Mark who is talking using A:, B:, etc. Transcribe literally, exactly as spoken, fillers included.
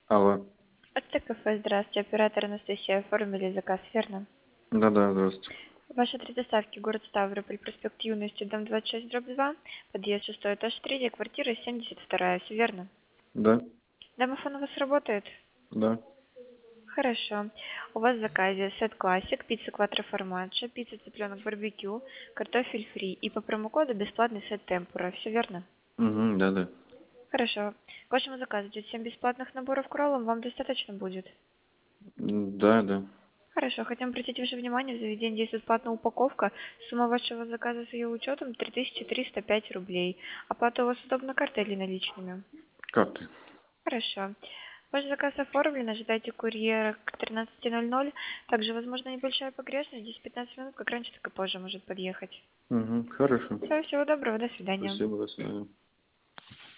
A: Алло.
B: Это кафе, здравствуйте. Оператор Анастасия. Оформили заказ, верно?
A: Да-да, здравствуйте.
B: Ваш адрес доставки город Ставрополь, проспект Юности, дом двадцать шесть, дробь два, подъезд шестой, этаж три, квартира семьдесят два, все верно?
A: Да,
B: Домофон у вас работает?
A: да.
B: Хорошо. У вас в заказе сет классик, пицца кватро формаджо, пицца цыпленок барбекю, картофель фри и по промокоду бесплатный сет темпура, все верно?
A: Угу, да-да.
B: Хорошо. К вашему заказу идет семь бесплатных наборов к роллам, вам достаточно будет?
A: М, Да, да.
B: Хорошо, хотим обратить ваше внимание, в заведении действует платная упаковка. Сумма вашего заказа с ее учетом три тысячи триста пять рублей. Оплата у вас удобна картой или наличными?
A: Карты.
B: Хорошо. Ваш заказ оформлен, ожидайте курьера к тринадцати ноль-ноль. Также, возможно, небольшая погрешность, десять-пятнадцать минут, как раньше, так и позже может подъехать.
A: Угу, хорошо.
B: Все, всего доброго, до свидания.
A: Спасибо, до свидания.